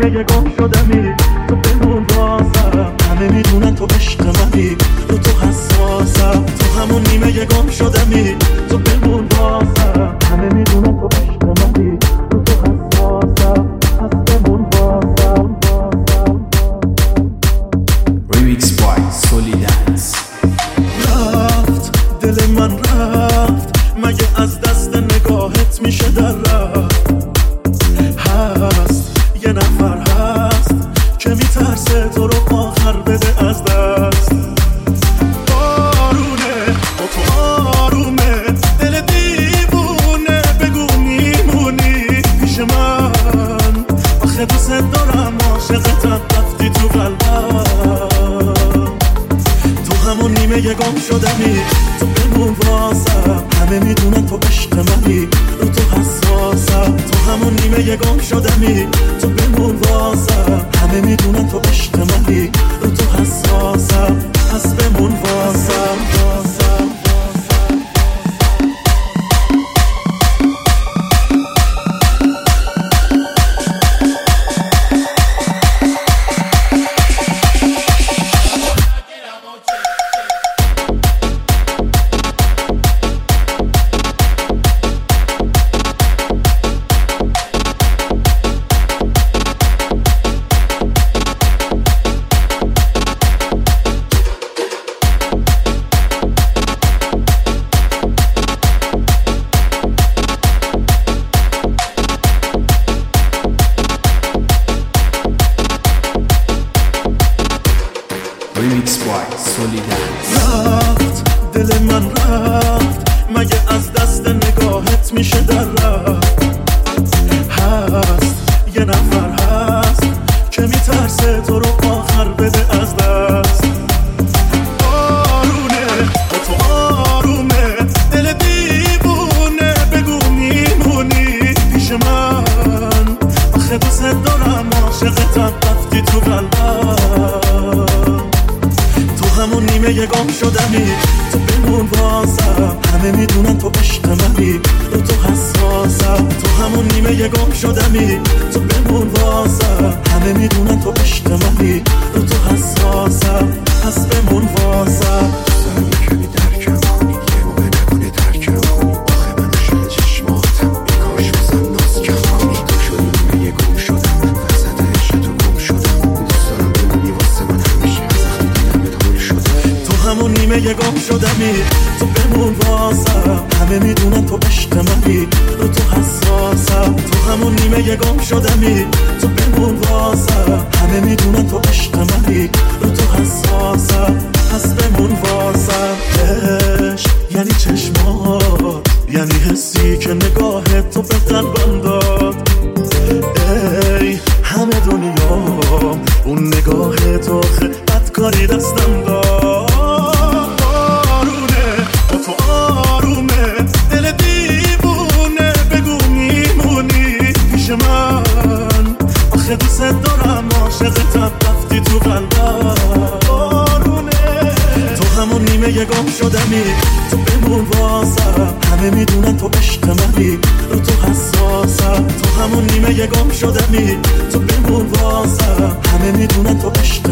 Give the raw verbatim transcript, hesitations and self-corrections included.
نیمه گم شدمی، تو بمون واسم. همه میدونن تو عشق منی، رو تو حساسم. تو همون نیمه گم شدمی، تو بمون واسم. همه میدونن تو عشق منی، رو تو حساسم. پس بمون واسم. Remix by Solidance. رفت دل من رفت، مگه از دست نگاهت میشه در رفت؟ هست یه نفر هست که میترسه تو رو آخر بده از دست. آرونه با تو آرومه، دل دیوونه، بگو میمونی پیش من. آخه دوست دارم، عاشقتم، رفتی تو قلبم. تو همون نیمه گم شدمی، تو بمون واسم. همه میدونن تو عشق منی، رو تو حساسم. تو همون نیمه گم شدمی، تو بمون واسم. همه میدونن تو عشق منی، رو تو حساسم. پس بمون واسم. Remix by Solidance. رفت دل من رفت، مگه از دست نگاهت میشه در رفت؟ هست یه نفر هست که میترسه تو رو آخر بده از دست. آرونه با تو آرومه، دل دیوونه، بگو میمونی پیش من. آخه دوست دارم، عاشقتم، رفتی تو قلبم. تو همون نیمه گم شدمی، تو بمون واسم. همه میدونن تو عشق منی، رو تو حساسم. تو همون نیمه گم شدمی، تو بمون واسم. همه میدونن تو عشق منی، رو تو حساسم. پس بمون واسم. سر میکنی درکم کنی، یه موقع نکنی ترکم کنی. آخه من عاشق چشماتم، بیکاش بزن ناز کم کنی. تو شدی نیمه گم شدم، وسط عشق تو گم شدم. دوست دارم بمونی واسه من همیشه، از وقتی دیدمت هول شدم. تو همون نیمه گم شدمی، تو بمون واسم. همه میدونن تو عشق منی، رو تو حساسم. تو همون نیمه گم شدمی، تو بمون واسم. همه میدونن تو عشق منی، رو تو حساسم. پس بمون واسم. عشق یعنی چشمات، یعنی حسی که نگاه تو به قلبم داد. ای همه دنیا اون نگاه تو، خه بدکاری دستم داد. آرونه با تو آرومه، دل دیوونه، بگو میمونی پیش من. آخه دوست دارم، عاشقتم، رفتی تو قلبم. آرونه تو همون نیمه گم شدمی، تو بمون واسم. همه میدونن تو عشق منی، رو تو حساسم. تو همون نیمه گم شدمی، تو بمون واسم. همه میدونن تو عشق